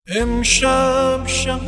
امشب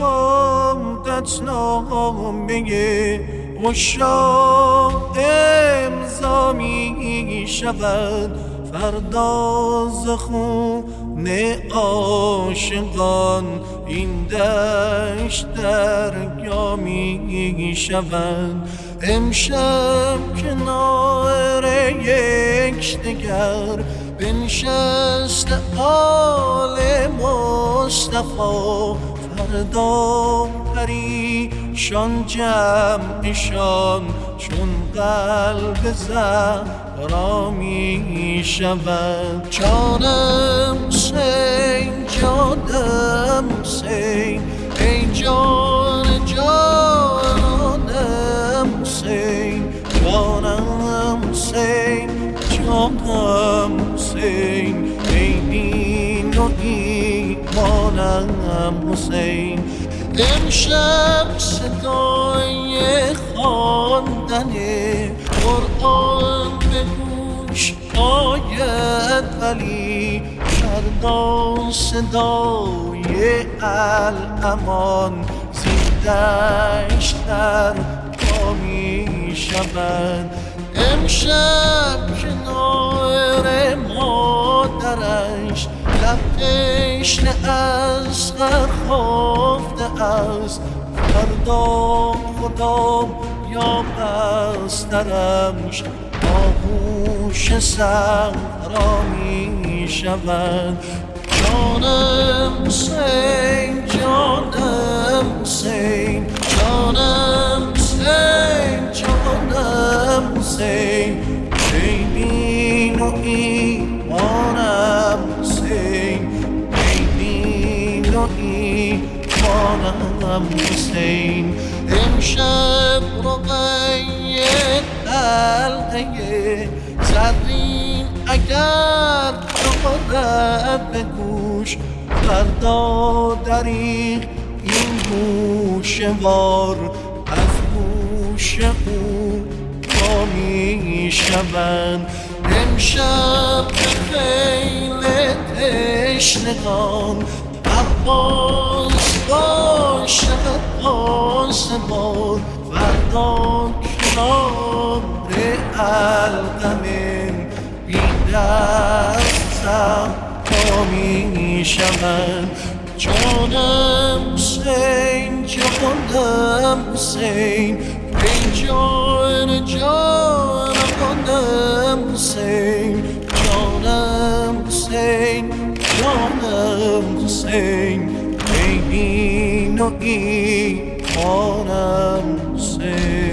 شهادتنامه عشاق امضا می شود، فردا ز خون عاشقان این دشت دریا می شود. امشب کنار یکدیگر بنشسته آل مصطفی، فردا پریشان جمعشان چون قلب زهرا می شود. جانم حسین، جانم حسین، ای جان جانم حسین، جانم حسین، جانم حسین، ای دین و ایمانم حسین. امشب صدای خواندن قرآن به گوش آید، ولی فردا صدای الامان زین دشت دریا می شود. امشب کنار مادرش لب تشنه از خفته است، فردا خدا یا بسترش آغوش صحرا می شود. جانم حسین، جانم حسین، جانم حسین، جانم حسین، ای دین و ایمانم حسین، ای دین و ایمانم حسین. امشب رقیه حلقه زرین اگر دارد به گوش، فردا دریغ این گوشوار از گوش او با می شوند. امشب به خیل تشنگان عباس باشد پاسبان، فردا کنار القمه بی دست صحرا می شود. جانم حسین، جانم حسین، ای جان جانم حسین، جانم حسین، جانم حسین، ای دین و ایمانم حسین.